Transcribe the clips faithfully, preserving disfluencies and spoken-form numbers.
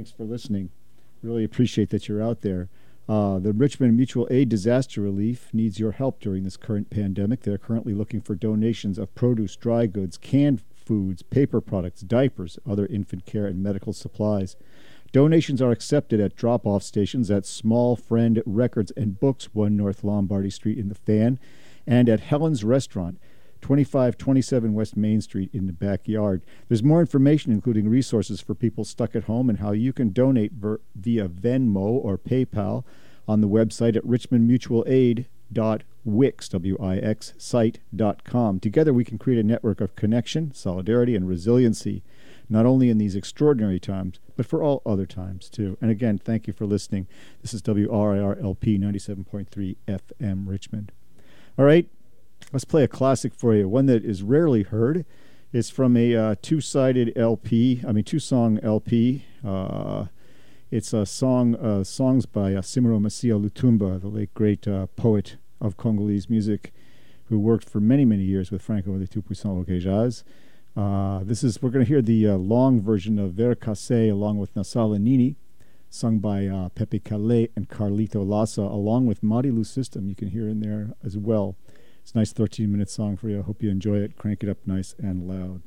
thanks for listening. Really appreciate that you're out there. Uh, the Richmond Mutual Aid Disaster Relief needs your help during this current pandemic. They're currently looking for donations of produce, dry goods, canned foods, paper products, diapers, other infant care, and medical supplies. Donations are accepted at drop-off stations at Small Friend Records and Books, one North Lombardy Street in the Fan, and at Helen's Restaurant, twenty-five twenty-seven West Main Street in the backyard. There's more information, including resources for people stuck at home and how you can donate ver- via Venmo or PayPal on the website at richmond mutual aid dot wix, W I X, site dot com. Together we can create a network of connection, solidarity, and resiliency, not only in these extraordinary times, but for all other times, too. And again, thank you for listening. This is W R I R L P ninety-seven point three F M Richmond. All right, let's play a classic for you, one that is rarely heard. It's from a uh, two-sided L P, I mean, two-song L P. Uh, it's a song, uh, songs by uh, Simaro Masia Lutumba, the late great uh, poet of Congolese music, who worked for many, many years with Franco Le Tout-Puissant Roger Jazz. Uh, this is, we're going to hear the uh, long version of Ver Cassé along with Nasala Nini, sung by uh, Pepe Calais and Carlito Lassa, along with Marilu System. You can hear in there as well. It's a nice thirteen-minute song for you. I hope you enjoy it. Crank it up nice and loud.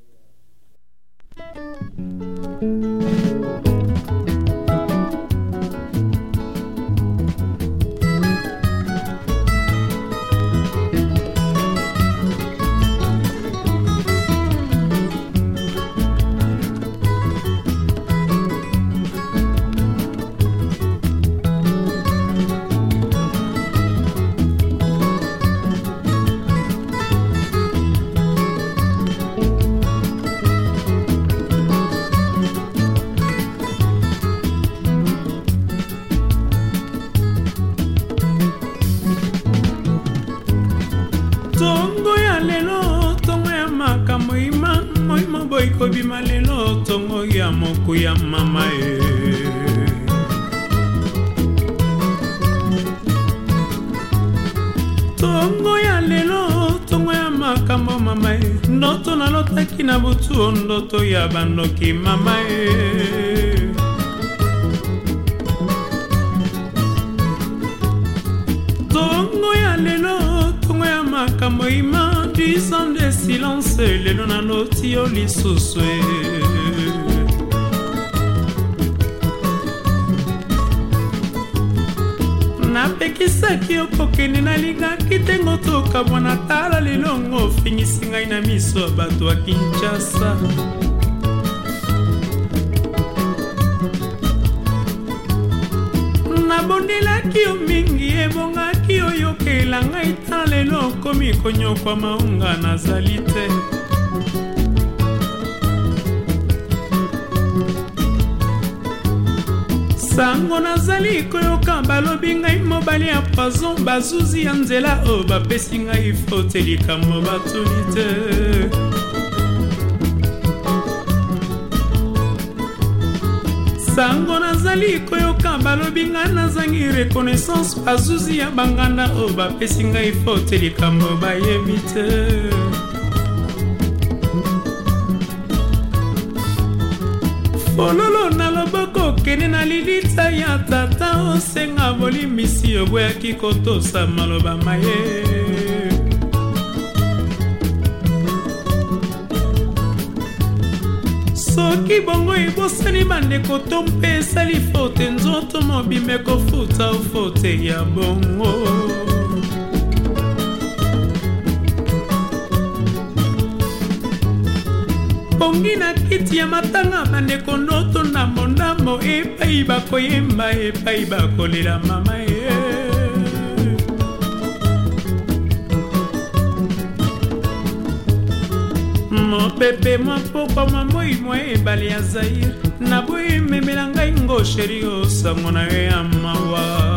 Kobi malelo tongo ya moku ya mama e tongo ya lelo tongo ya makambo mama e ndoto nalotaki na butu ndoto ya bandoki mama e tongo ya lelo tongo ya makambo ima dix ans de silence lelo naloti yo lisusu napekisaki yo kokende nalingaki ntengo tokabwana tala lelongo ofinyisi ngai na miso ya bato ya Kinshasa nabondelaki yo mingi ebongaki oyokela ngai tala lelo okomi konyokwa maunga nazali te sango nazali koyoka balobi ngai mobali ya poison bazuzi ya nzela o bapesi ngai fote likambo batuni te sango nazali koyoka balobi ngai nazangi reconnaissance bazuzi ya banganda o bapesi ngai fote likambo bayebi te fololo na loboko kene na lilita ya tata osenga bolimbisi oboyaki kotosa maloba maye soki bongo ebosani bandeko to mpe esali fote nzoto mobimbe kofuta ofote ya bongo bongi na kiti ya matanga bandeko ndoto ndambo ndambo epai bakoyemba epai bakolela mama ye mopepe mapokwa mamoi mwa ebale ya Zaire naboyi memela ngai ngo sheri osango na yo ya mawa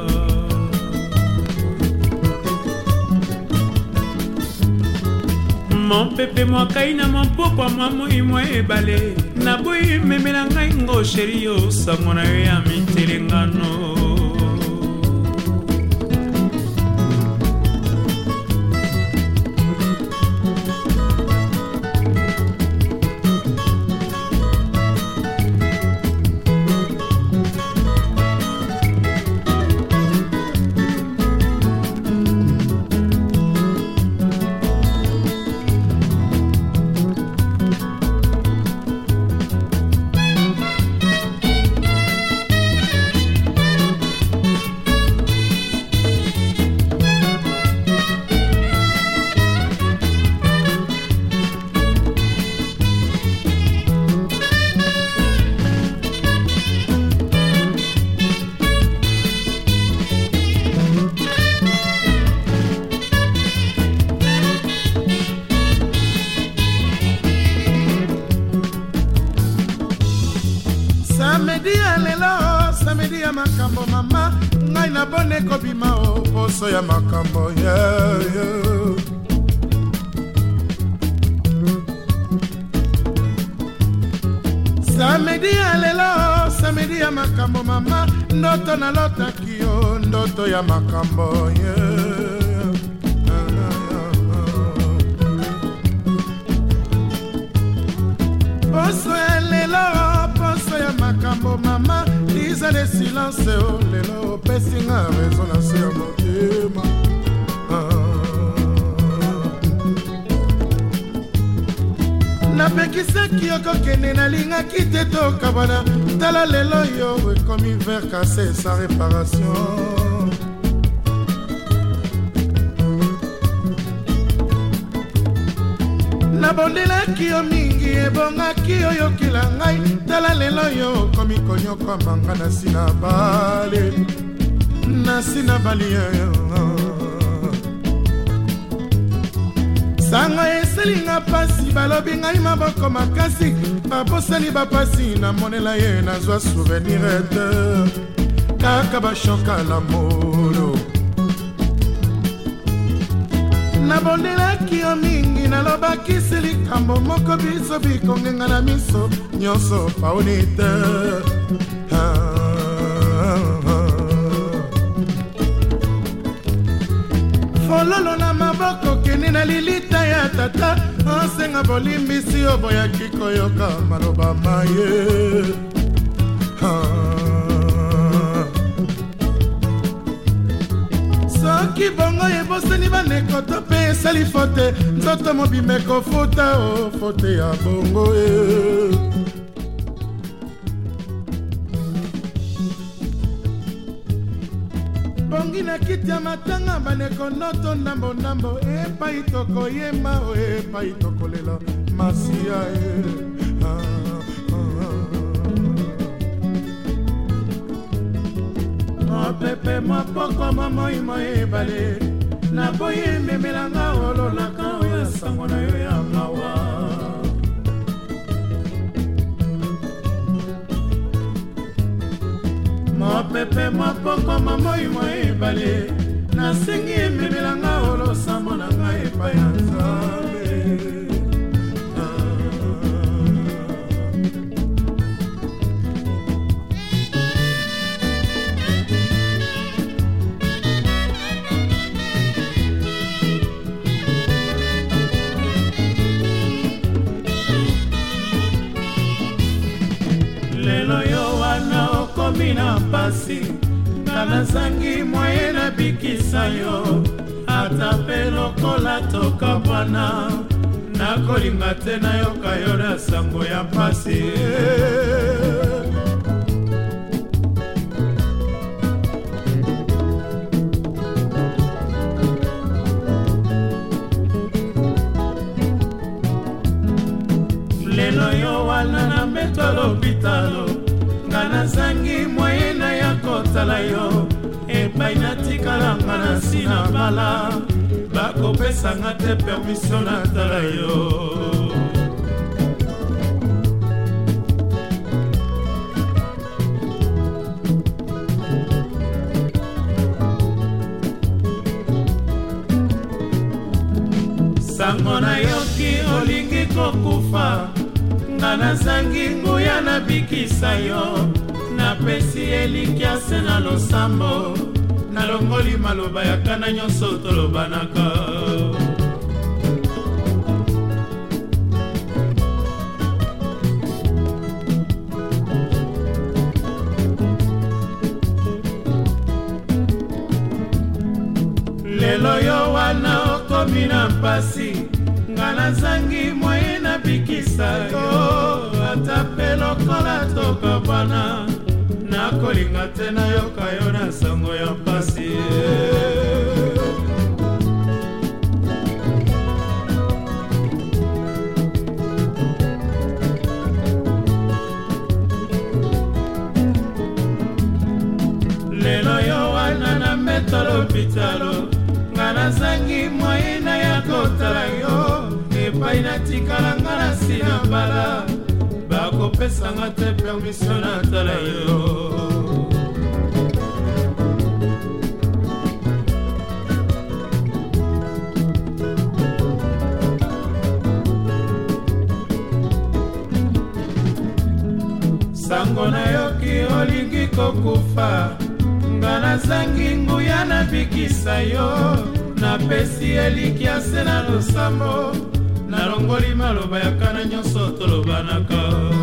mon pepe mwakai na mapokwa mamoi mwa ebale naboyi memela ngai ngo sheri osango na yo ya mitelengano Samedi ya lelo, samedi ya makambo mama, ngai na bone kobima o poso ya makambo yeah, yeah. Samedi ya lelo, samedi ya makambo mama, ndoto na lota kio, ndoto ya makambo yeah. Poso ya lelo, poso ya makambo mama, lisa de silence o lelo, pesinga raison na se motema. Napekisaki okokende nalingaki te tokabana, tala lelo yo ekomi ver cassé sans réparation. Nabondelaki yo mingi ebongaki yo yokila ngai, tala lelo yo komi konyoko manga na sina bale, na sina bali sanga eselinga pasi balobi ngai maboko makasi, babosani bapasi namonela ye nazwa souvenir ete kaka bashoka na molo. Nabondelaki yo mingi nalobaki silikambo moko biso bikongenga na miso nyonso paoni te. Fololo na maboko keni na lilita ya tata, ansenga bolimbisi oboyaki koyoka maloba maye. Soki bongo ebosani baneko to pe esali fote, nzoto mobime kofuta o fote ya bongo e. Bongi na kiti ya matanga baneko noto ndambo ndambo, epai toko yema o epai toko lela masia e. Pepe mwa poko mamoi moi bale, na boye memelanga ololaka oya sango na yo ya mawa. Mwa pepe mwa poko mamoi moi bale, na sengi memelanga olo sambo na ngai pa ya nzambe. Mina pasi kana zangi moye na bikisa yo, ata pelo kola toka bwana na kolinga tena yo kayora sango ya pasi. Lelo yo wana na metolo bitalo, kana zangi moyena ya kotala yo, epai natikalanga na sina bala, bakopesanga te permission na tala yo. Sango na yoki olingi kokufa, ngana zangi nguya na bikisa yo, na pesi elikiase na losambo, na longoli maloba ya kana nyonso tolobanaka. Lelo yo wana okomi na mpasi, ngana zangi moye na bikisa yo, ata pelo kola toka bwana na kolinga tena yo kayo na sango ya mpasi. Lelo yo wana na metalo pitalo, ngana zangi moyena ya kotala yo, epai na tikalanga na sina bala, bako opesanga te permission natala yo. Sango na yoki olingi kokufa, nga nazangi nguya nabikisa yo, napesi elikiase na losambo, nalongoli maloba ya kana nyonso tolobanaka.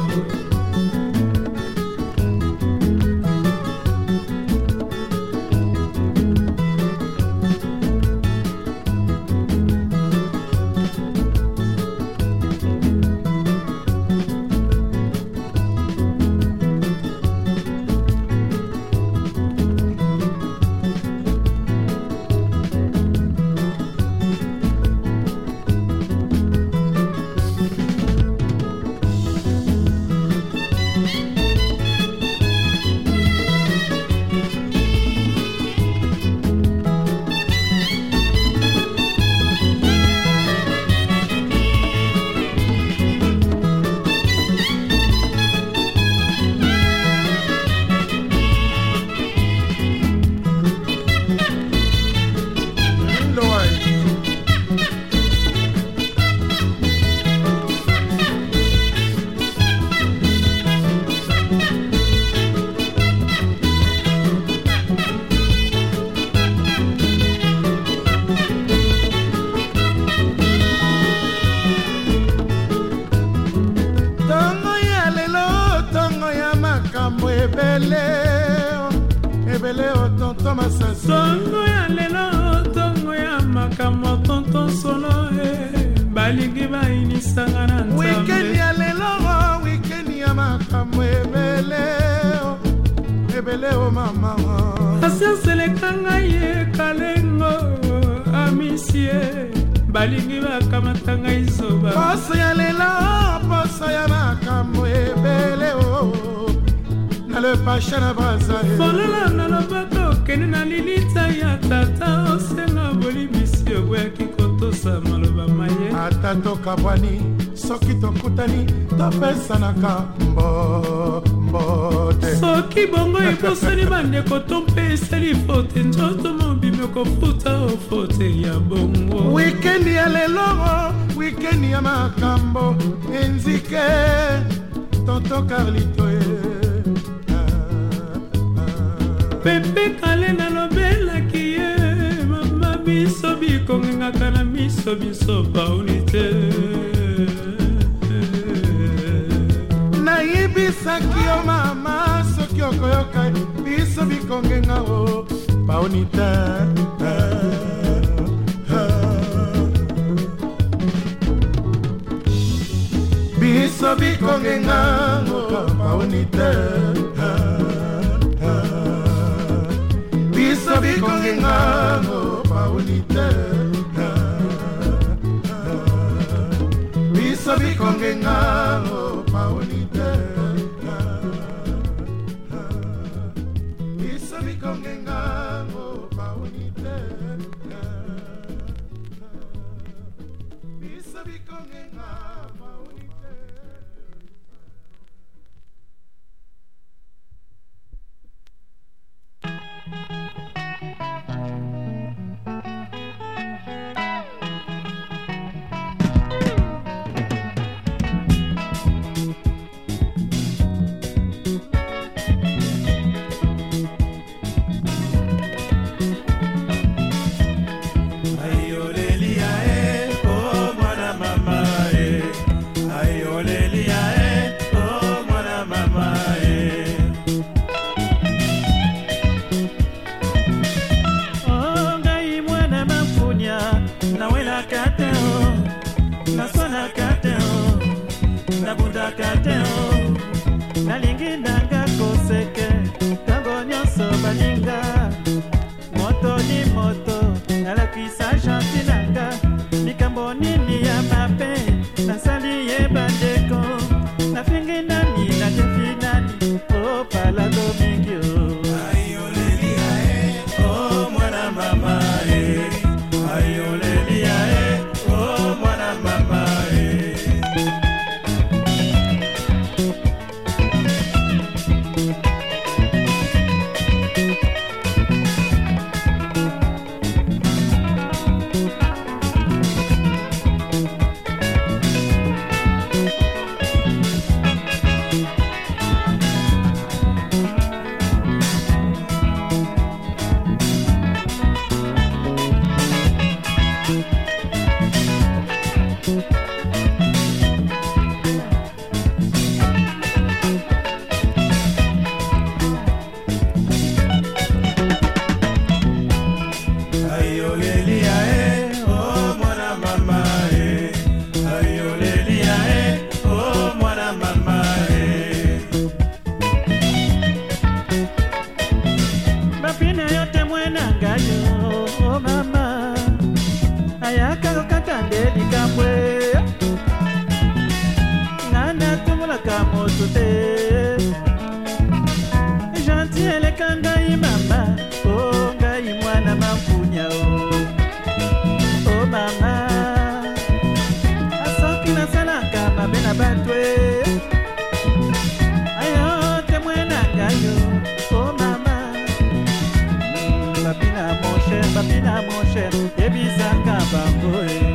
Songo ya lelo, tongo ya makamo, tonton solo balingi bainisanga na nzambe. Weekend ya lelo, weekend ya makamo ebele, ebele o mama. Asianse lekanga ye kalengo, amisie, balingi bakamatanga izoba. Poso ya lelo, poso ya makamo ebele o, na le pacha na braza. Folola na lobako, kene na lilita ya tata, osenga boli misio gwe kikotosa maloba maye. Ata toka bwani, soki tokutani, topesanaka mbo, mbote. Soki bongo ekosani bandeko tompe esali fote, njoto mobime kofuta o fote ya bongo. Weekend ya lelo, weekend ya makambo, enzike, tonto Carlito e. Pepe kale na lobela kiye, mama biso bikongengaka na miso biso paunite. Nayebisaki yo mama, soki okoyoka, biso bikongenga o paunite. Biso bikongenga o paunite. Biso bikongenga o paunite. Biso bikongenga o paunite. Biso bikongenga o paunite. Biso bikongenga paunite. mon cher ebisaka bango e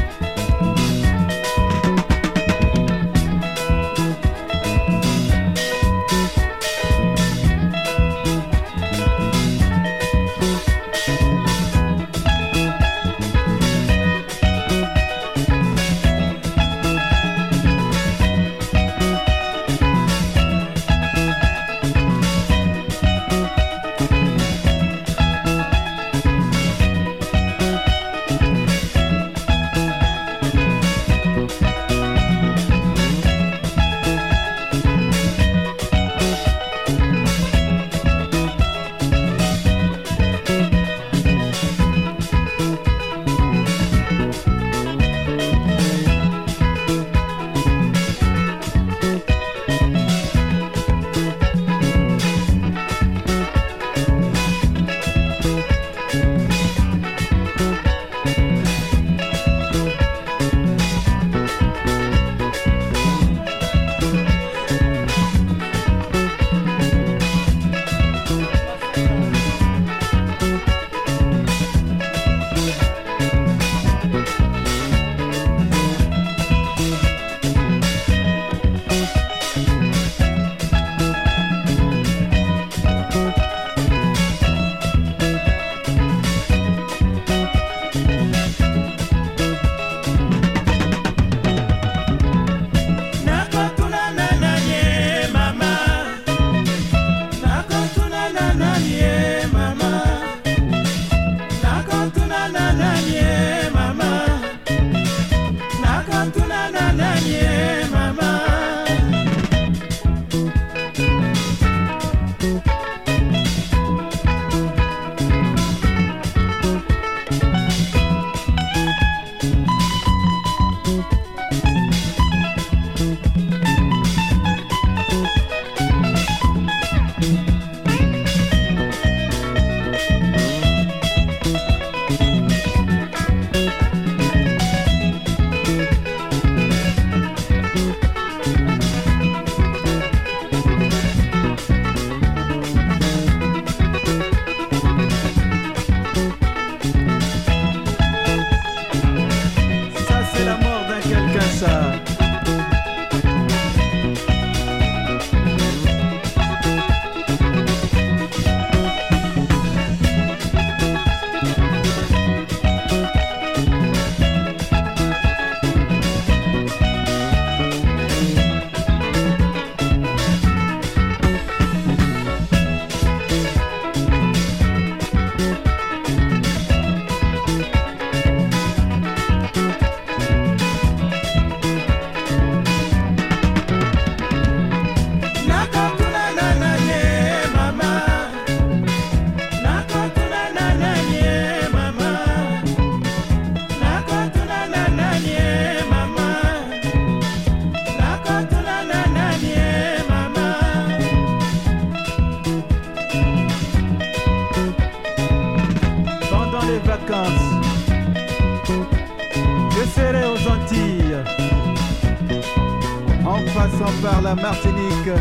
par la Martinique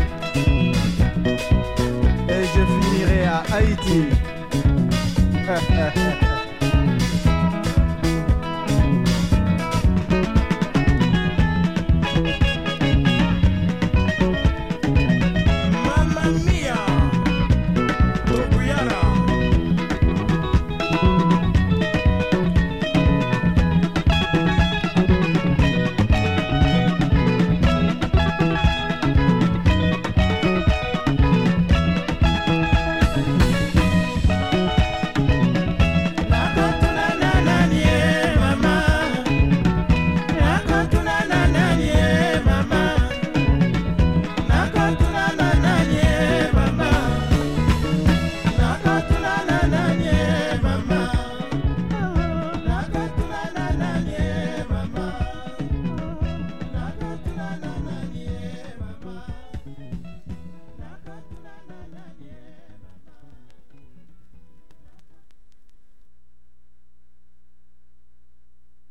et je finirai à Haïti.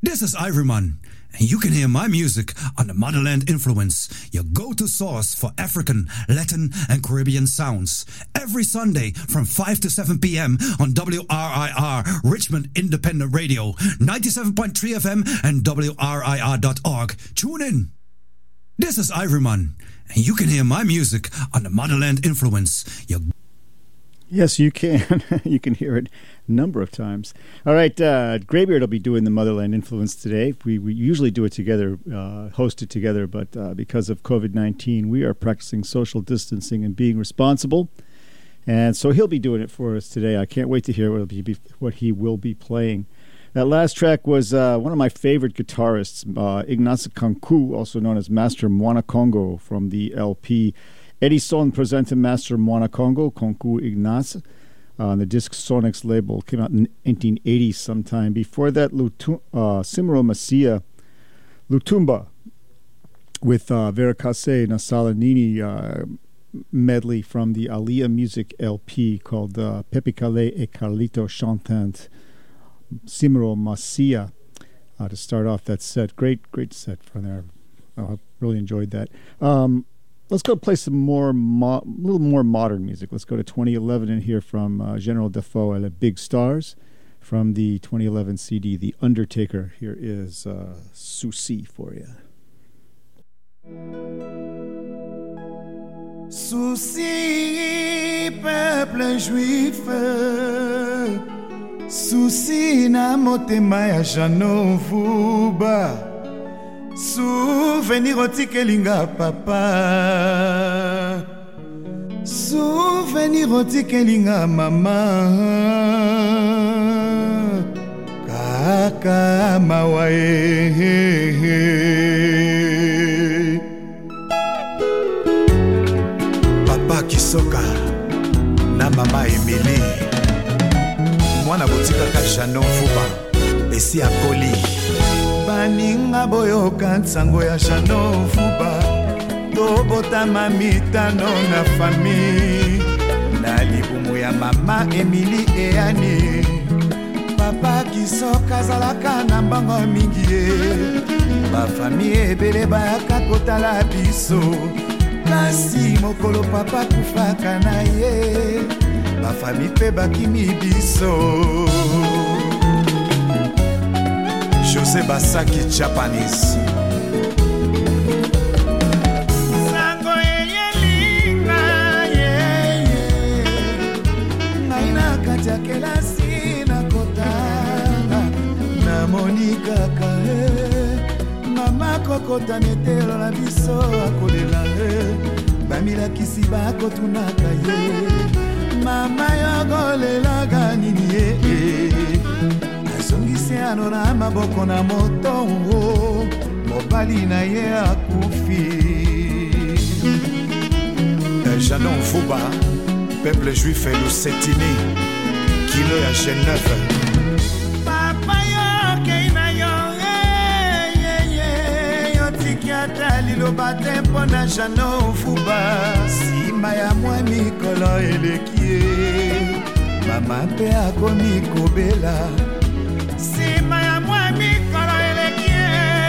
This is Ivoryman, and you can hear my music on the Motherland Influence, your go-to source for African, Latin, and Caribbean sounds. Every Sunday from five to seven p.m. on W R I R, Richmond Independent Radio, ninety-seven point three F M and W R I R dot org. Tune in. This is Ivoryman, and you can hear my music on the Motherland Influence, your Yes, you can. You can hear it a number of times. All right, uh, Greybeard will be doing the Motherland Influence today. We, we usually do it together, uh, host it together, but uh, because of covid nineteen, we are practicing social distancing and being responsible. And so he'll be doing it for us today. I can't wait to hear what, be, what he will be playing. That last track was uh, one of my favorite guitarists, uh, Ignace Kanku, also known as Master Mwana Congo, from the L P Edison Presenta Master Mwana Congo, Konku Ignace, uh, on the Disc Sonics label. Came out in nineteen eighty sometime. Before that, Lutu- uh, Simro Masia, Lutumba, with uh, Veracase Nasalanini uh, medley from the Alia Music L P called uh, Pepe Calais et Carlito Chantant. Simro Masia uh, to start off that set. Great, great set from there. Oh, I really enjoyed that. Um, Let's go play some more, mo- little more modern music. Let's go to twenty eleven and hear from uh, General Defoe and the Big Stars from the twenty eleven C D, The Undertaker. Here is uh, Souci for you. Souci, peuple juif, souci na motema ya Jano Vuba. Souvenir otikelinga papa, souvenir otikelinga mama, kaka mawae. Papa Kisoka na mama Emily, mwana botika ka Jano Vuba, esi akoli. Baninga boyoka nsango ya Jano Vuba, tobotama mitano na fami, na libumu ya mama Emily Eani. Papa Kisoka zalaka na mbango mingi ye, bafami ebele bayaka kotala biso, kasi mokolo papa kufaka na ye, bafami pe bakimi biso. Jose Basaki Japanese. Sango yelinga ye ye, naina katia kelasi na kotanga, na Monica kae, mama kokota netelo na biso akolela he, bamila kisi bako tunaka ye, mama yogolela ganini ye ye. Songiseano na maboko na motongo, mobali na ye akufi. Jano Vuba, peuple juif et Lusetini, kilo ya Genève. Papa yo keina yo, ye ye, yo tikiata lilo bate pona Jano Vuba. Sima ya mwa mikolo elekie, mama pe akomi kobela. Sima ya mwa mikolo elekie,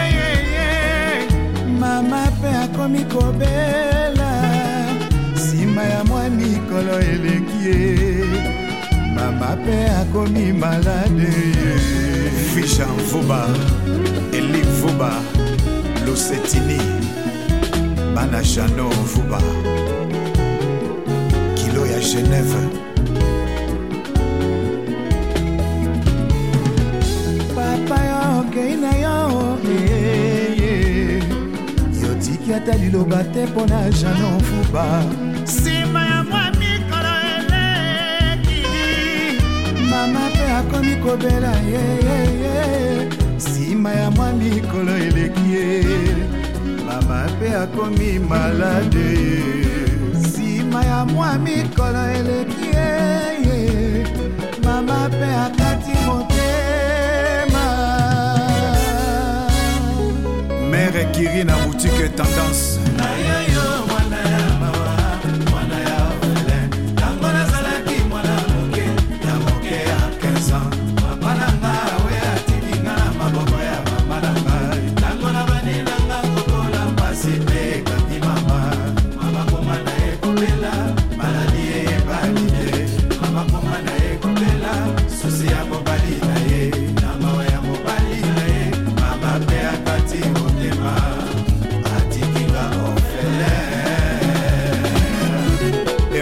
mama pe akomi kobela. Sima ya mwa mikolo elekie, mama pe akomi malade. Fisha Vuba, Eli Vuba, Lusetini, bana Jano Vuba, kilo ya Genève. Keina yo, eh, eh. Yo tiki ata liloba te pona Jano Vuba. Sima ya mwa mikolo eleki, mama pe akomi kobela ye ye ye. Sima ya mwa mikolo eleki, mama pe akomi malade. Sima ya mwa mikolo eleki, mama pe akati mote. Mère Kiri na boutique tendance. Ayoyo mwana ya mawa, mwana ya orphelin. Tango na salaki mwana moke, ya moke ya quinze ans. Papa nanga we atilinga maboko ya mama.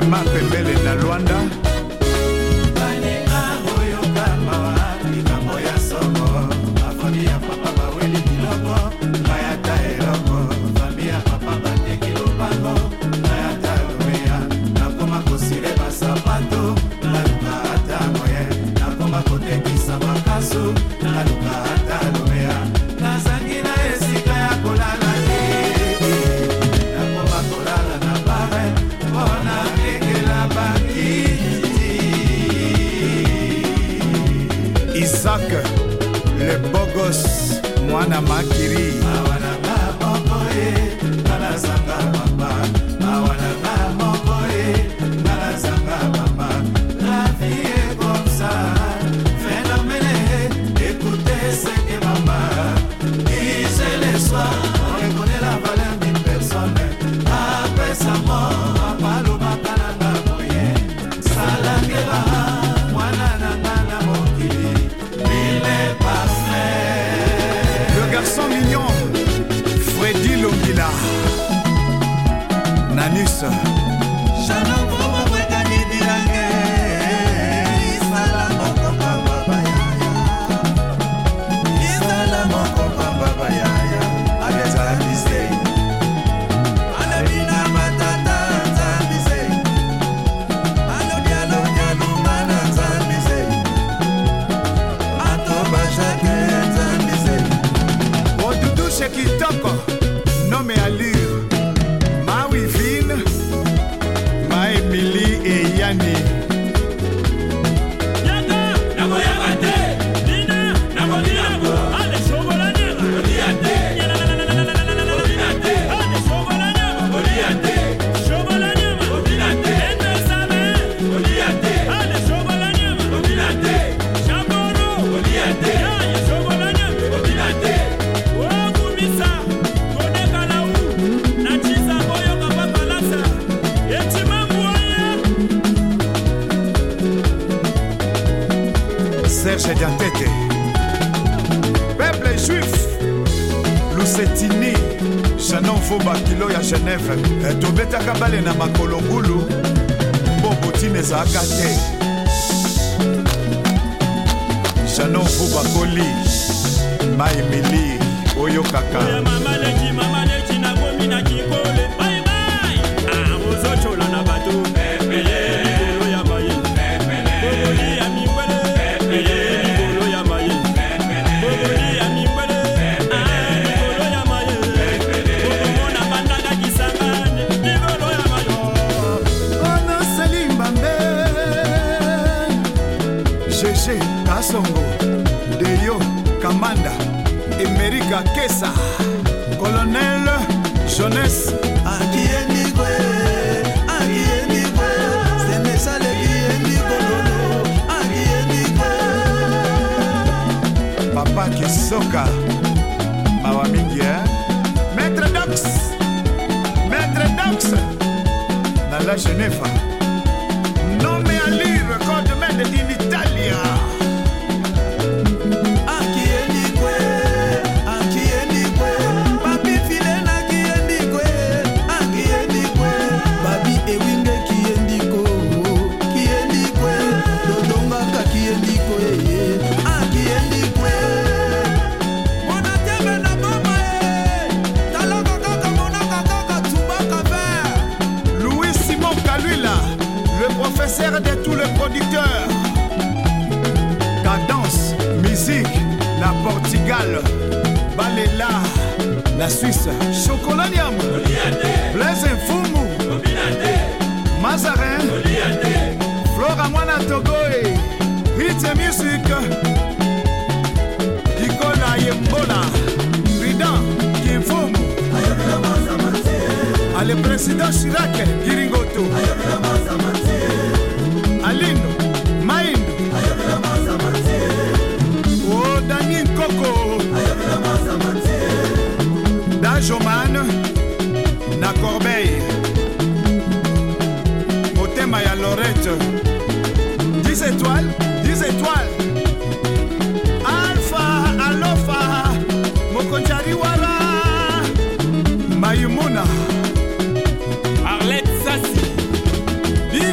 Mama Pembele na Luanda. Isaac, le bogos, Mwana Makiri. Awana ba mokoe, balazanga papa. Awana ba mokoe, balazanga papa. La vie est comme ça, phénomène. Écoutez ce que maman disait le soir. On reconnaît la valeur d'une personne. Après sa mort, papa l'eau bakalanga moye. Salangera, Mwana nangana mokili. Le garçon mignon, Freddy Longila, Nanus. Kitoko, nommé allure, ma Wivine, ma Emily et Yanni. Serge Diantete, peuple juif, Lusetini, Chanon Foba Kilo ya Genève, Tobeta Kabale na Makolongulu, Bobotine za Akate, Chanon Foba Koli, Maimili, Oyo Kaka. Mama leji, mama leji na gomi na kikole, bye bye. Ah, ozo chola na bato, pepele. Kasongo, Deyo, Kamanda, Emerika Kesa, Colonel, Jeunesse, Aguienikwe, Aguienikwe, Sénéchale Guienikolono, Aguienikwe, Papa Kisoka, Mawamingi, Maître Dox, Maître Dox, Nala Genève, nommé à lire Code Mède in Italia. Professeur de tous les producteurs. Cadence, musique, la Portugal, Balela, la Suisse, Chocolanium, Blaise Mfumu, Mazarin, Flora Mwana Togoe, Hit Music, Nicola Yembola, Ridan, Kimfumu, le président Chirac, Giringoto, Alindo, Maindo, oh Daniel Coco, Dajoman, Na Corbeille, Motema ya Lorette, dix étoiles, dix étoiles, Alpha, Alofa, Mokonjariwara, Mayumuna, Arlette Sassi,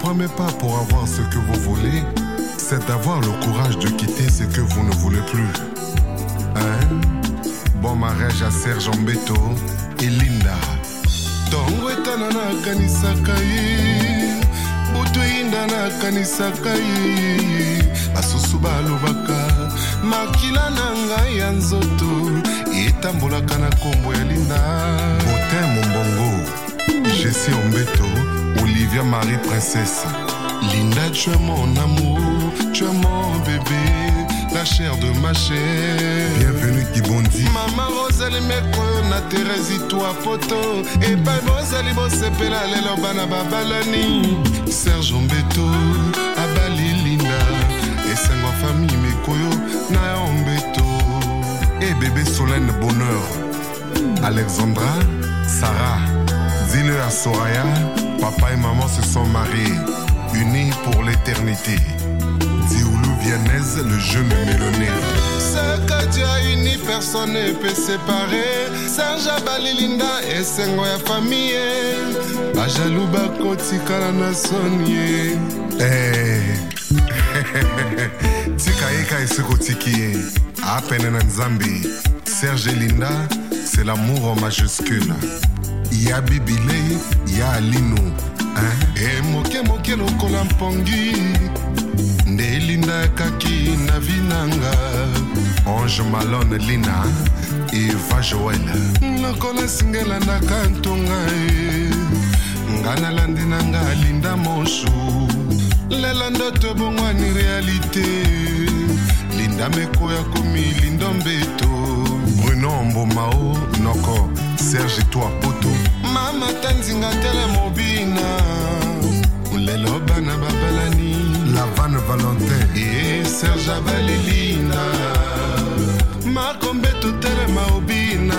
premier pas pour avoir ce que vous voulez, c'est d'avoir le courage de quitter ce que vous ne voulez plus. Hein? Bon mariage à Serge Mbeto et Linda. Tongo etana na kanisaka ye, butu inda na kanisaka ye, basusu balobaka makila na ngai ya nzoto etambolaka na kombo ya Linda. Botin Mombongo, Jessie Mbeto, Olivia Marie Princesse. Linda, tu es mon amour, tu es mon bébé, la chair de ma chair. Bienvenue Kibondi. Maman Rosalie Meko na Thérèse toi poto. Et pas Rosalie Bosepela lelo bana babalani. Serge Mbeto, Abali Linda. Et c'est ma famille Mekoyo na Mbeto. Et bébé Solène Bonheur. Alexandra, Sarah, dis-le à Soraya, papa et maman se sont mariés, unis pour l'éternité. Dioulou Vianez, le jeune mélonné. Ce que Dieu a uni, personne ne peut séparer. Serge Abali Linda et Sengoya famille. Bajalou Bakoti Kalana Sonye. Eh, Tika Eka et Sekotiki. À peine en Zambie. Serge et Linda, c'est l'amour en majuscule. Ya Bibile, ya Alino. E moke moke lokola mpongi nde Linda kaki na vinanga. Ange Malone Lina Eva Joel lokola singela na kantonga e ngana landina nga Linda Moshu lela ndoto bongwani realite. Linda Mekoya komi Linda Mbeto. Bruno Mbomao Noko Serge toi poto. Mama tanzinga tele mobina ulelo bana babalani. Lavane Valentin et Serge Abali Linda. Marco Mbeto tele maobina.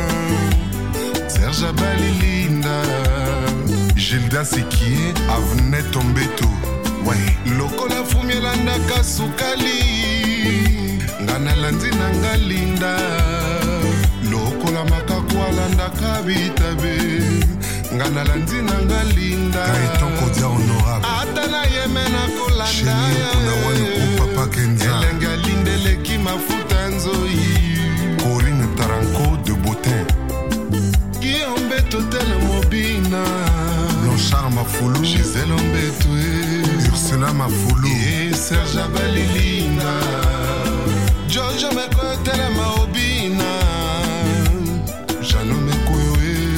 Serge Abali Linda. Gilda Sekie Avnet Mbeto. Ouais, lokola fumielanda kasukali. Ngana landina nga Linda. Lokola makakwalanda kabitabe. Ngana landina nga Linda. Kaiton Kodia honorable. Atala yemena kolanda. Chérie kuna wanu kupapa Kenza. Elenga lindeleki mafuta nzoi. Corinne Taranko de Botin. Guillaume Mbeto tele mobina. Blanchard Mafoulou. Gisèle Mbeto. Ursula Mafoulou. Et Serge Abali Linda. Giorgio Mekoyo tele maobina. Jano Mekoyo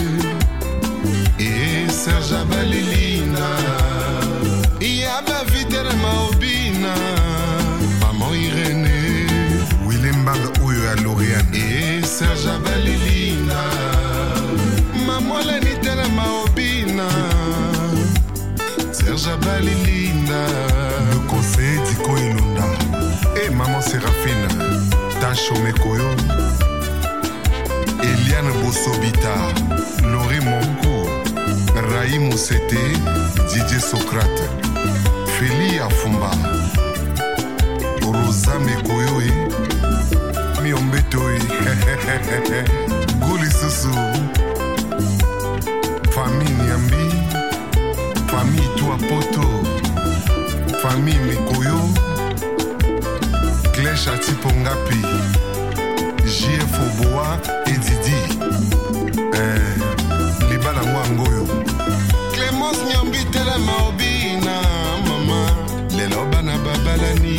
e Serge Abali Linda. Yaba vitele maobina. Maman Irene Willem Bang Oyo ya Loriane e Serge Abali Linda. Maman Leni tele maobina. Serge Abali Linda. Le conseiller Diko Ilunda. Et maman Séraphine Tacho Mekoyo. Eliane Bossobita, Laurie Monko, Raïm Moussete, Didier Socrate, Feli Afumba, Rosa Mekoyoe, Miombetoe, Gouli Susu, famille Niambi, famille Touapoto, famille Mekoyo, Clèche Atipongapi, J F Oboa et Didi. Eh, Libala Mwangoyo. Clémence Nyambi tele maobina, mama. Lelo bana babalani.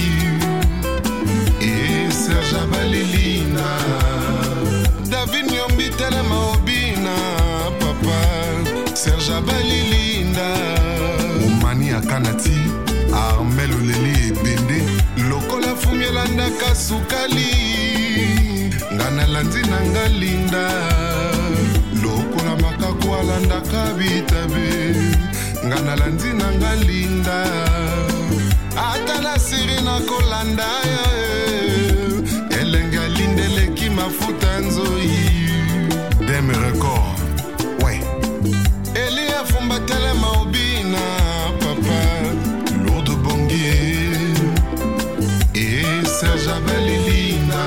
Et Serge Abali Linda. David Nyambi tele maobina, papa. Serge Abali Linda. Oumani Akanati. Armel Oleli et Bende. Lokola Fumielanda Kasukali. Ngana landina nga Linda. Lokola makakwalanda kabitabe. Ngana landina nga Linda. Atala sirina kolanda ya. Elenga lindeleki mafuta nzoi. Deme record. Ouais. Elia Fumba tele maobina, papa. Lourdes Bongier. Et Serge Abali Linda.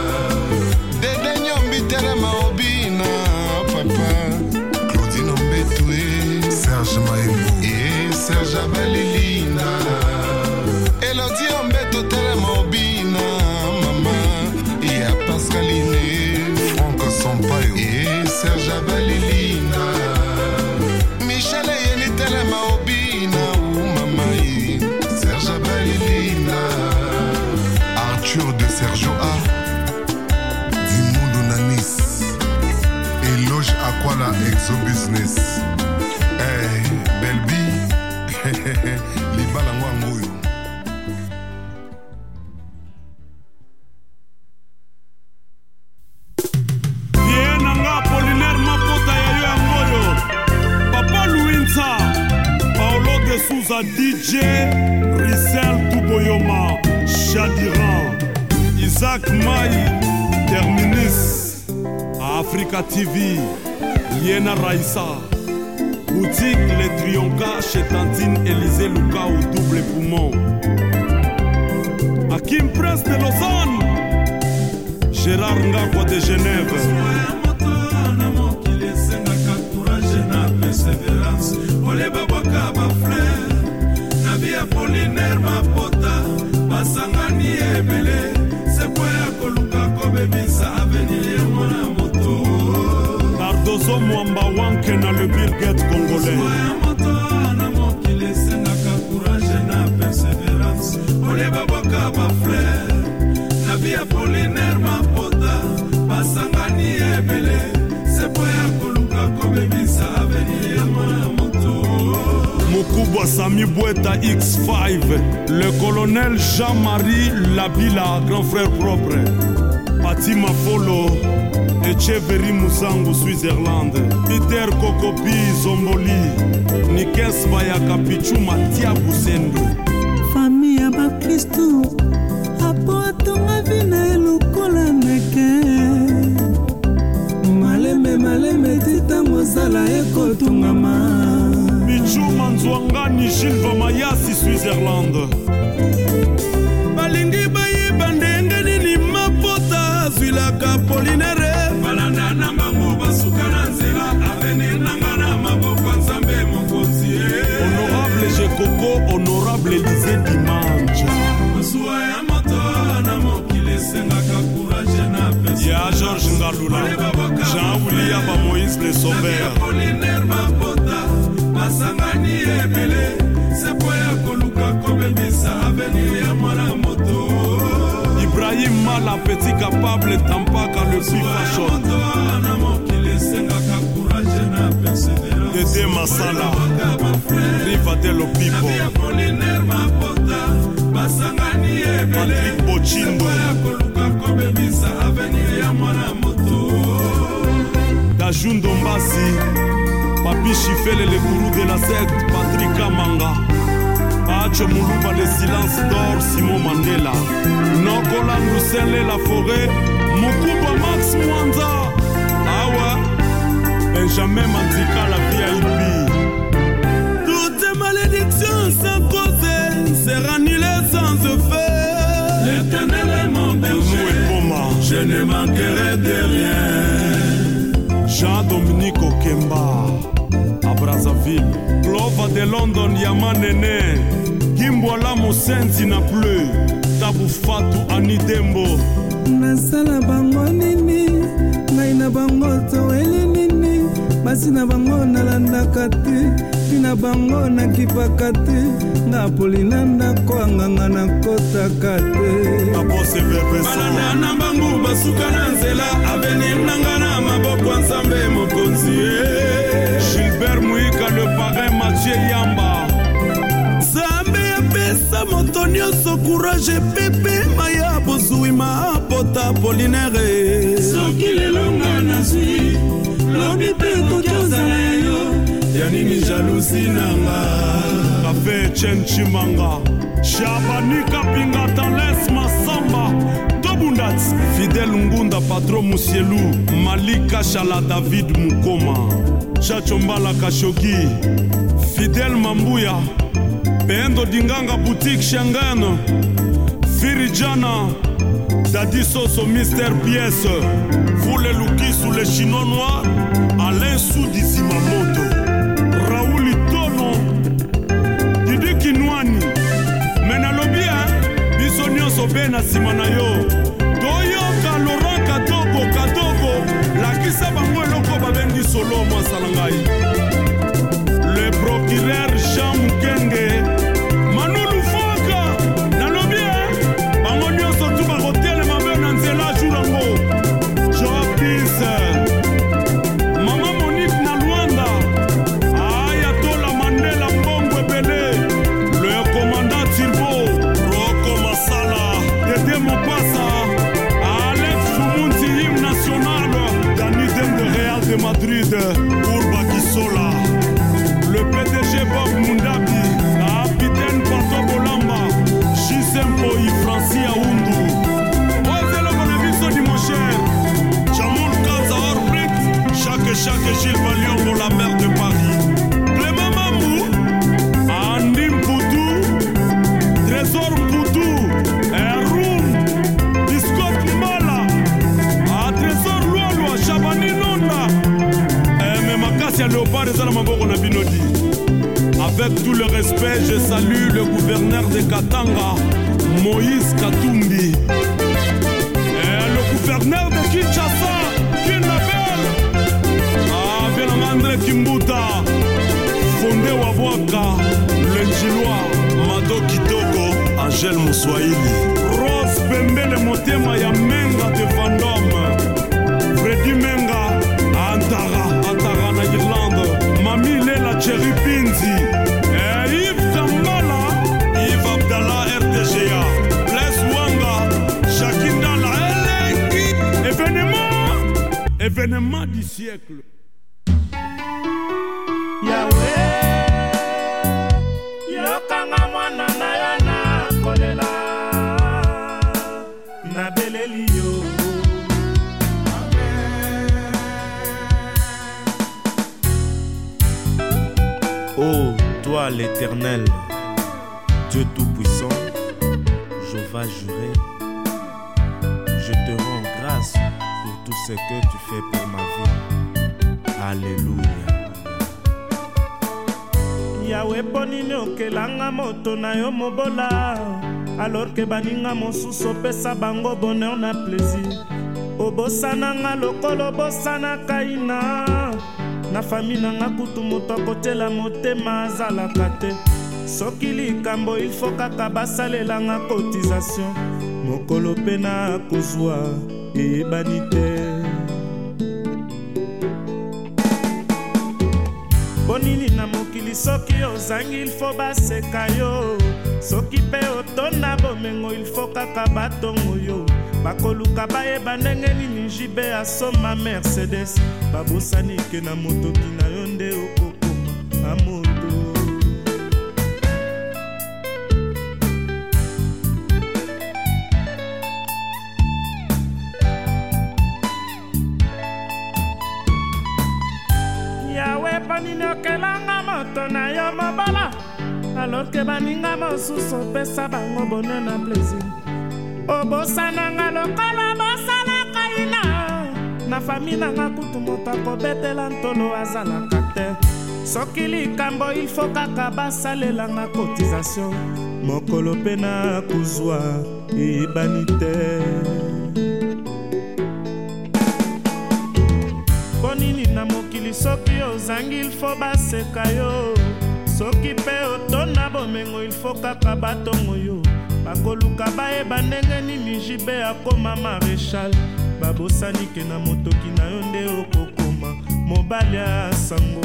Tele maobina, papa. Claudine Mbetoué, Serge Maembo et Serge Abalilinda Elodie Ambeto Telema Obina Mama Ya Pascaline Franck Sampaio Et Serge Abalilinda Michel Yeni Telema Obina Ou Mama Serge Abalilinda Arthur de Sergio A Dimundo Nanis Eloge Aquala Exo Business Hey, Belbi Libala Ngwanguyo Vienanga Apollinaire Mapota Yayo Angoyo Papa Louinsa Paolo de Souza D J Rissel Touboyoma Chadiran Isaac Maï Terminus Africa T V Liena Raissa Boutique Les Trioncas chez Tantine Élysée Luca au double poumon Hakim Prince de Lausanne Gérard Ngakwa de Genève Apollinaire Mapota Basangani Ebele Sepoya Koluka Kobebisa Avenir Mona Moto Cardozo Mwamba Wanke na le Birgit congolais Sepoya Moto na Mokile Sengaka courage na persévérance Ole Babaka ba frère Nabi Apollinaire Mapota Basangani Ebele Sepoya Koluka Kobebisa Avenir Mona Moto Moukouba Sami Boueta X cinq, le colonel Jean-Marie Labila, grand frère propre, Patima Folo, Echeverry Musangu, Switzerland, Peter Kokopi Zomboli, Nikes Bayaka Pichu Matia Busendu. Famille Abakristo, Apotonga Vina Lukola Neke, Maleme Maleme Tita Mozala Eko Tungama. Pichu Manzwangani Gilles Mayasi Switzerland Balingi bayi bandenge nini Mapota Zwilaka Apollinaire Balanda na mbango basuka na nzela Avenir nangana maboko nzambe mokonzi Honorable Jekoko, honorable Elisée Dimanja Masuwa ya moto na mokile sengaka courage na pesi Ya Georges Ngalula Jean-William Moïse Le Sauveur Apollinaire Mapota Basangani Ebele Sepoya Koluka Kobebisa Avenir ya mwana moto Ibrahim Mala Petit Capable Tampaka le plus fashion Dede Masala Riva de Lopipo Patrick Bochindo Dajun Dombasi Papi Chifele le gourou de la secte Patrick Kamanga Pacho Moulouba le silence d'or Simon Mandela Nokola Nusele la forêt Mukuba Max Mwanza Awa Benjamin Manzika la V I P. Toutes malédictions sans cause sera annulées sans effet. L'éternel est mon berger, je ne manquerai de rien. Jean-Dominique Okemba à Brazzaville, Clova de London Yamanene, Kimbola Mosenzi na bleu, Tabu Fatou Anidembo. Nasala bango nini, naina bango toeli nini, basi na bango nalandaka te, tina bango nakipaka te, na Apollinaire nakwanganga nakotaka te. Abose Verbeso Balanda na bango basuka na nzela, avenir nanga na maboko nzambe mokonzi. Gilbert Mouika le parrain Mathieu Yamba. Zambe ya pesa moto nyonso courage pepe maya bozui Mapota Apollinaire. Soki lelo nga nazwi, lobi pe kokozala yo, ya nini jalousie nanga. Kafe Chen Chimanga, Shabani Kapinga Tales Masamba, Tobundat, Fidel Ngunda Patro Musielu, Malika Shala David Mukoma, Chachombala Kashogi, Fidel Mambuya, Pendo Dinganga Boutique Shangano, Firijana, Dadi Soso Mister Pièce, Foule Luki sous les chinois noirs, Alain Soudi Simamoto, Raoul Itono, te na nsima na yo. Toyoka Laurent Kadogo Kadogo lakisa bango eloko babengi solo mwasala ngai. Le procureur Jean Mukenge Manulu Foka nalobi bango nyonso tu bakotelema mpe na nzela jour yango. Jopis Mama Monique na Luanda Ayatola Mandela Mbongo Ebele le commandant Turbo Roko Masala Dede Mopasa Alex Fumunti hymne national Dani Dembe Real de Madrid Urba Kisola le P D G Bob Mundabi capitaine Pato Bolamba Chisempo Ifranci Aoundou Ozelo Bonaviso di mon cher Jamoul Kaza Orbrit chaque chaque Gilles Valion la mer de Paris Clément Mamou Andim Poutou Trésor Poutou Eroum Biscotte Mala A Trésor Lolo Chabani Nonda Mais Makassia Léopard et Zalamaboko Nabinodi. Avec tout le respect, je salue le gouverneur de Katanga, Moïse Katumbi. Et le gouverneur de Kinshasa, Kinabel. Avec André Kimbuta, Fondé Wabwaka, le Chilois, Mado Kitoko, Angèle Mouswaili. Rose Pembele Motema ya Menga de Vendôme. Freddy Menga, Antara, Antara na Irlande. Mami Lela Cherry Pinzi. Et Yves Kambala, Yves Abdallah R T G A. Blaise Wanga, Shakinda la Elengi. Événement, événement du siècle. Yahweh, yokanga mwana na yana kolela na beleli yo. Oh, toi l'Éternel, Dieu Tout-Puissant, je vais jurer, je te rends grâce pour tout ce que tu fais pour ma vie. Alléluia. Yahweh ponini okelanga moto na yo mobola, alors que baninga mosusu opesa bango bonheur na plaisir. Obosananga lokolo bosana kaina. Na famille nanga kutu moto akotela motema azalaka te. Soki likambo il faut kaka basalelanga cotisation. Mokolo mpe na kozwa eyebani te. Bonini na mokili soki ozangi il faut baseka yo. Soki mpe otona bomengo il faut kaka batongo yo. Bakoluka bayeba ndenge nini jibe asoma Mercedes. Babosani ke na motoki na yo nde okokoma a moto. Yahweh panini okelanga moto na yo mobola, alors ke baninga mosusu opesa bango bonheur na plaisir. Obosananga lokolo bosala kaina. Na famille nanga kutu moto akobetela ntolo azalaka te. Soki likambo il faut kaka basalelanga cotisation. Mokolo mpe na kozwa eyebani te. Bonini na mokili soki ozangi il faut baseka yo. Soki mpe otona bomengo il faut kaka batongo yo. Bakoluka bayeba ndenge nini jibe akoma maréchal. Babosani ke na motoki na yo nde okokoma mobali ya sango.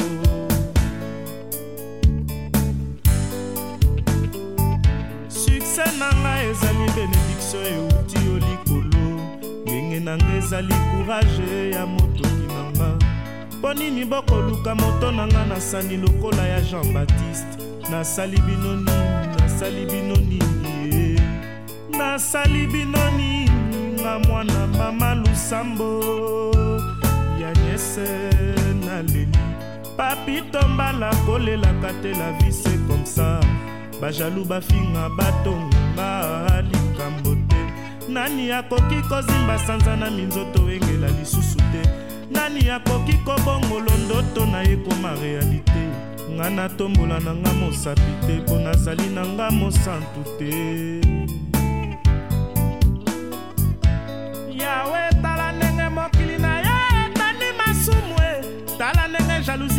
Succès nanga ezali bénédiction euti yo likolo. Ndenge nanga ezali courage ya motoki nanga. Bonini bokoluka moto nanga nasani lokola ya Jean-Baptiste. Nasali bino nini, nasali bino nini, nasali bino nini. Nga mwana mama Lusambo ya nyese na leli. Papi tombala kolelaka te, la vie c'est comme ça. Bajalou bafinga batonga likambo te. Nani akoki kozimba sanza na minzoto engela lisusu te. Nani akoki kobongolo ndoto na ye koma realite. Nga na tombola na nga mosapi te, po nazali na nga mosantu te.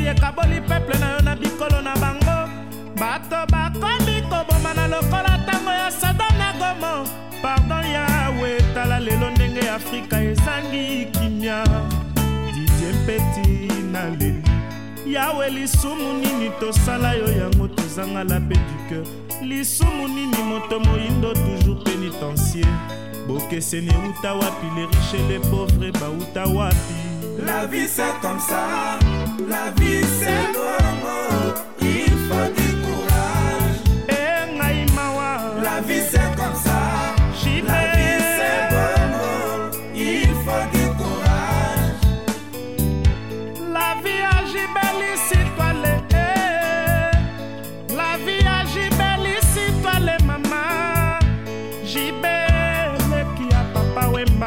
pasi ekaboli peuple na yo na bikolo na bango. Bato bakomi koboma na lokola tango ya Sodome na Gomora. Pardon Yahweh, tala lelo ndenge Afrika ezangi kimia. Didier Mpeti na leli Yahweh, lisumu nini tosala yo yango tozanga la paix du cœur. Lisumu nini moto moyindo toujours pénitencier. Bokeseni uta wapi, les riches et les pauvres bauta wapi. La vie c'est comme ça, la vie c'est bon, il faut du courage. Eh ngai mawa, la vie c'est comme ça, Jibé. La vie c'est bon, il faut du courage. La vie a Jibeli si toi les, eh. La vie a Jibeli si toi les maman. Jibeli qui a papa wemba.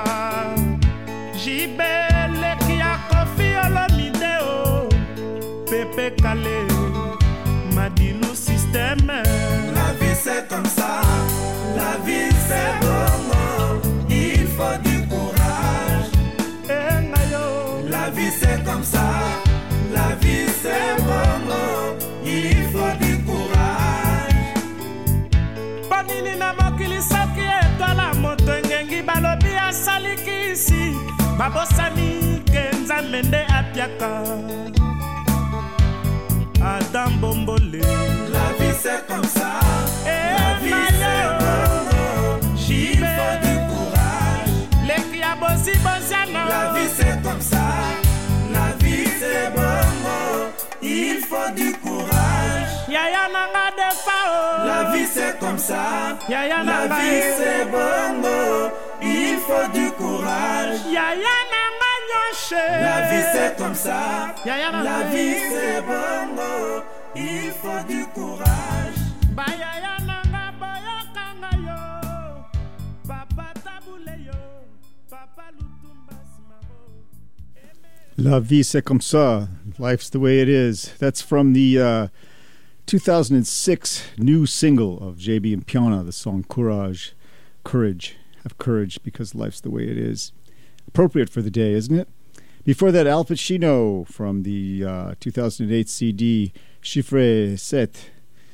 Jibeli qui a Kofi Olomideo. Pepe Kale, Madilou système. La vie c'est comme ça, la vie c'est bon, il faut du courage. Eh ngayo, la vie c'est comme ça, la vie c'est bon, il faut du courage. Panini na mokili soki etola moto ngengi balobi asaliki isi. Babosani Nzambe nde apiaka Adam Bombole. La vie c'est comme ça, eh, la vie c'est bon, il faut du courage. Leki ya bosi bosiana. La vie c'est comme ça, la vie c'est bon, il faut du courage. Yaya nanga defao. La vie c'est comme ça, Yaya la nanga vie c'est bon, il faut du courage. Yaya nanga nyoshe. La vie c'est comme ça, Yaya nanga. la vie c'est bon, il faut du courage. Ba yaya nanga boyokanga yo. Papa tabule yo. Papa lutumba simaro. La vie c'est comme ça. Life's the way it is. That's from the uh, two thousand six new single of J B and Piana, the song Courage. Courage. Have courage because life's the way it is. Appropriate for the day, isn't it? Before that, Al Pacino from the uh, two thousand eight C D Chiffre Set,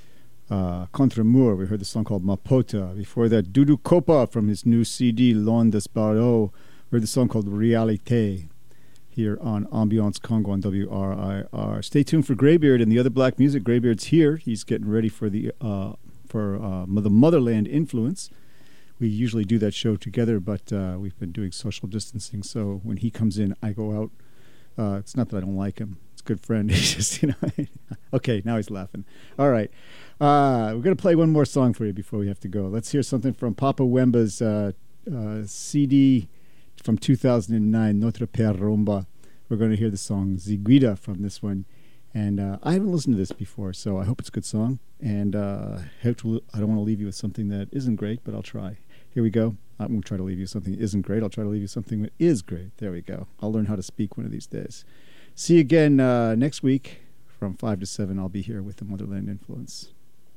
uh, Contre Mur. We heard the song called Mapota. Before that, Dudu Copa from his new C D L'On Desbarreau. We heard the song called Réalité here on Ambiance Congo on W R I R. Stay tuned for Greybeard and the other black music. Greybeard's here. He's getting ready for the uh, for uh, the Motherland Influence. We usually do that show together, but uh, we've been doing social distancing. So when he comes in, I go out. Uh, it's not that I don't like him. It's a good friend. He's just, you know. Okay, now he's laughing. All right. Uh, we're going to play one more song for you before we have to go. Let's hear something from Papa Wemba's uh, uh, C D from two thousand nine, Notre Père Rumba. We're going to hear the song Ziguida from this one. And uh, I haven't listened to this before, so I hope it's a good song. And uh, I don't want to leave you with something that isn't great, but I'll try. Here we go. I'm going to try to leave you something that isn't great. I'll try to leave you something that is great. There we go. I'll learn how to speak one of these days. See you again uh, next week from five to seven. I'll be here with the Motherland Influence.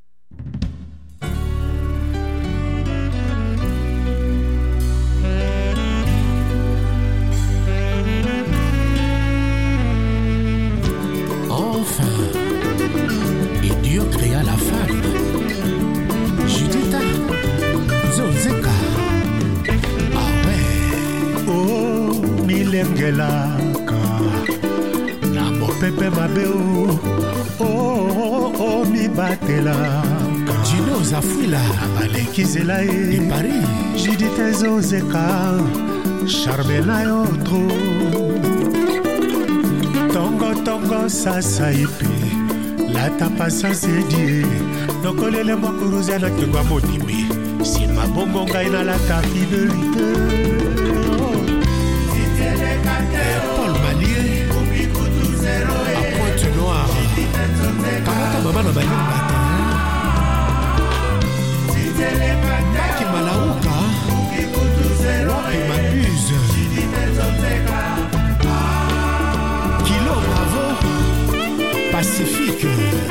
Enfin, et Dieu créa la femme. Judith, Zozeka. Ah ouais. Oh, milengelaka. Na mopepe mabeu. Oh, oh, oh, mi batelaka. Dino Zafwila. Abalekizela e. Et Paris. Judith Zozeka. Charbela yotro. Tongo tongo sasa ipi la tapasa sedie nokolele mwakuruza na kengwa modimbi si mabongo ngai na la ta fidelité Paul Malier à Pointe-Noire kamata mama na bayonga Maki Malauka Wapi Mabuse Kilo Bravo Pacifique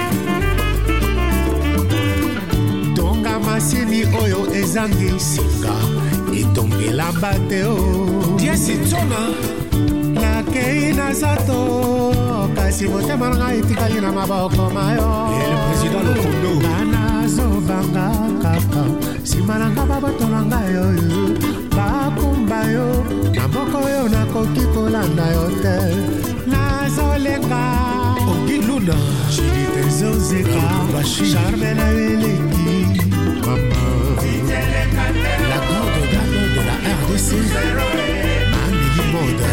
Tonga masini oyo ezangi singa etongela bateo Diesitona La nakei na zato kasi motema na ngai etikali na maboko mayo le président Lokondo nga nazobanga kaka nsima na nga baboto na ngai oyo bakumba yo na moko oyo nakoki kolanda yo te nazolenga Ogiluna Zozeka Charme na eleki Mama La grande dame de la R D C Mamie Mode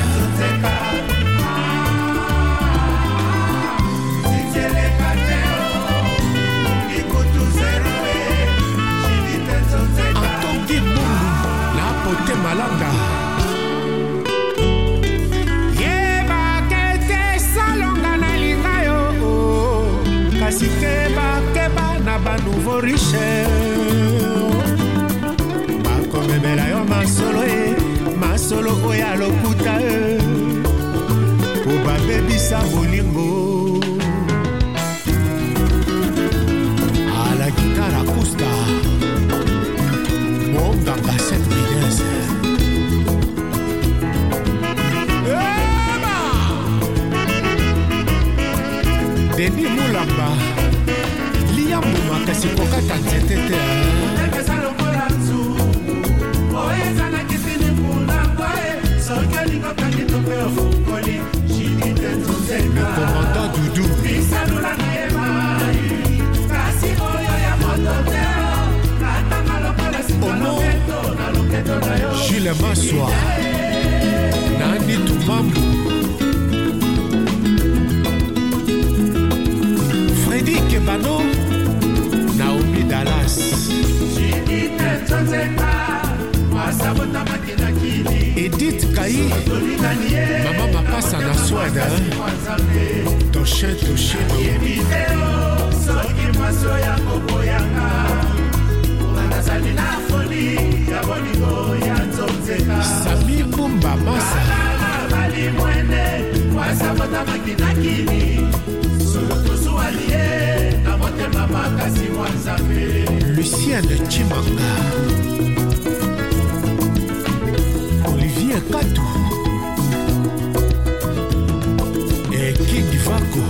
Antongi Mungu La pote malanda kasi kebakeba na banouveau riche bakomemela yo masolo e masolo oyo ya lokuta e po babebisa bolingo a la guitare akusta monganga set bidese Denis Moulamba Liambuma kasi kokata nzete te Le commandant Doudou Omo Gilles Massoa Nani Toumambu Freddy Kebano Naomi Dallas Edith Kayi Mama Mapasa na Swada Toshe Toshe Sami Bumba Masa Lucienne Chimanga Olivier Katou et King Vako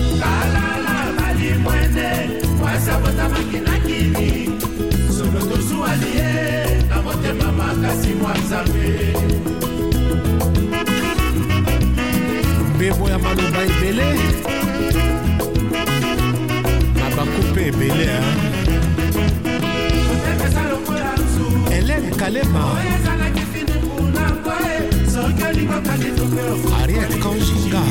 Mbebo ya maloba ebele Nabakupe ebele Hélène Kalema Ariette Kanjinga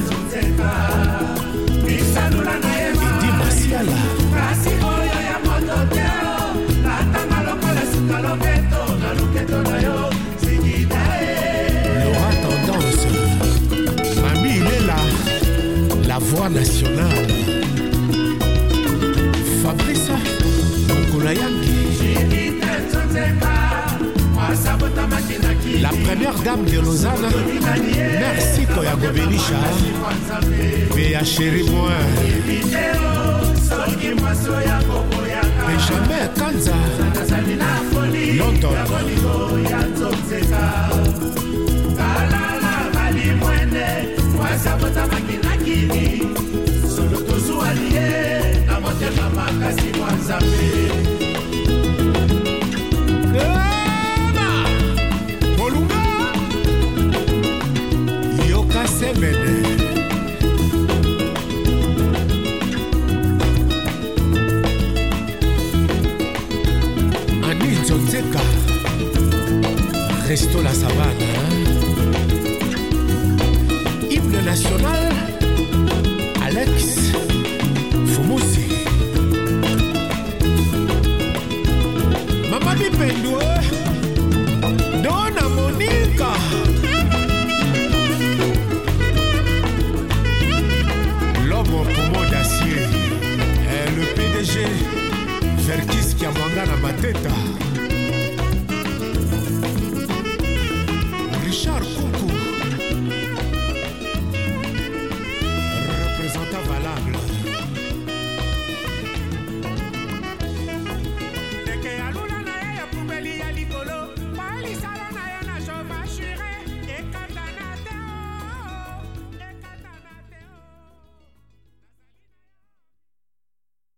Idi Masiala Laura Tendance Mami Ilela La voix nationale Fabrice Mokolayangi La première dame de Lausanne Merci Koyago Belisha Béa chéri moi Benjamin Kanza London Molunga Yoka Semene Ani Nzonzeka Resto La Savane Hymne national Alex Fumusi Mama Bipendo Dona Monica L'homme au poumon d'acier Le P D G Verkis Kiamwanga na Mateta Richard Koukou